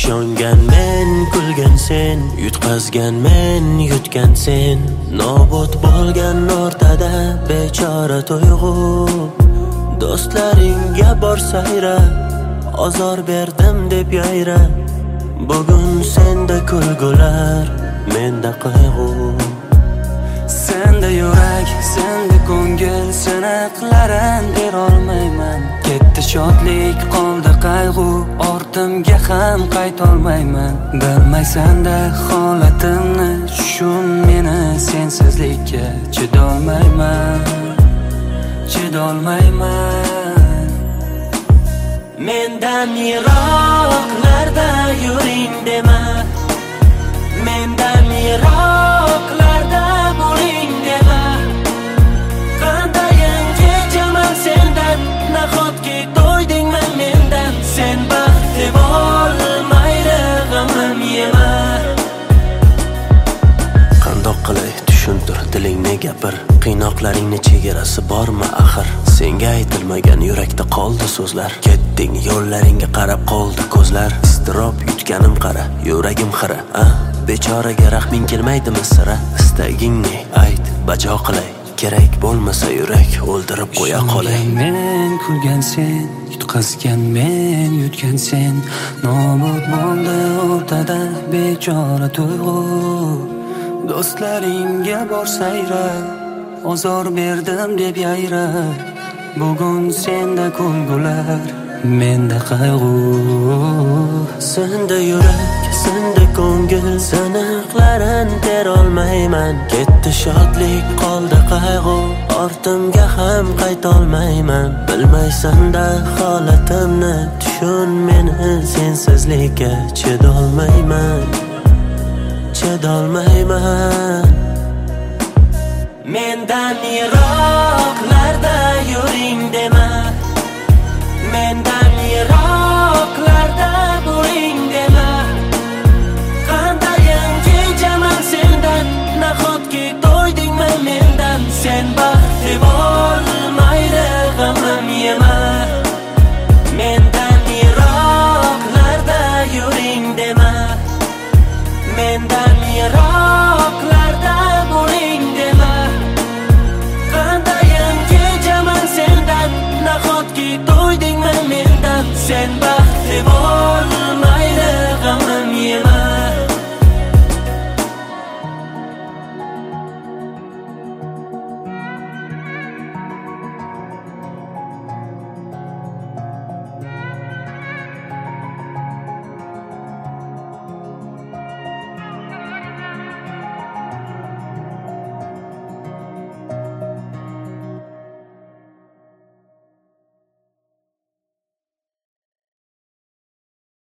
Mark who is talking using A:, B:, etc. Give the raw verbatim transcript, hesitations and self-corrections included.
A: Ishongan men, kulgan sen, yutqazgan men, yutgan sen. Nobud bo'lgan o'rtada bechora tuyg'u. Do'stlaringga bor sayra, ozor berdim deb yayra. Bugun senda kulgular, menda qayg'u.
B: Senda yurak, senda ko'ngil, siniqlarin berolmayman. Ketdi shodlik, qoldi qayg'u, ortimga ham qaytolmayman. Bilmaysan-da holatimni, tushun meni sensizlikka chidolmayman, chidolmayman.
A: Mendan yiroqlarda yuring dema, mendan yiroqlarda bo'ling dema. Qandayin kechaman sendan, nahotki to'ydingmi mendan. Sen baxtli bo'l, mayli g'amim yema. Qandoq qilay tushuntir, dilingni gapir. Qiynoqlaringni chegarasi bormi axir? Senga aytilmagan yurakda qoldi so'zlar. Ketding yo'llaringga qarab qoldi ko'zlar. Iztirob yutganim qara, yuragim xira. A, bechoraga rahming kelmaydimi sira? Istagingni ayt, bajo qilay. Kerak bo'lmasa yurak o'ldirib qo'ya qolay.
B: Men kulgan sen, yutqazgan men, yutgan sen. Nobud bo'ldi o'rtada bechora tuyg'u. Do'stlaringga bor sayra, ozor berdim deb yayra. Bugun senda kulgular, menda qayg'u.
A: Senda yurak, senda ko'ngil, siniqlarin terolmayman. Ketdi shodlik, qoldi qayg'u, ortimga ham qaytolmayman. Bilmaysan-da holatimni, tushun meni sensizlikka chidolmayman, chidolmayman. Mendan yiroqlarda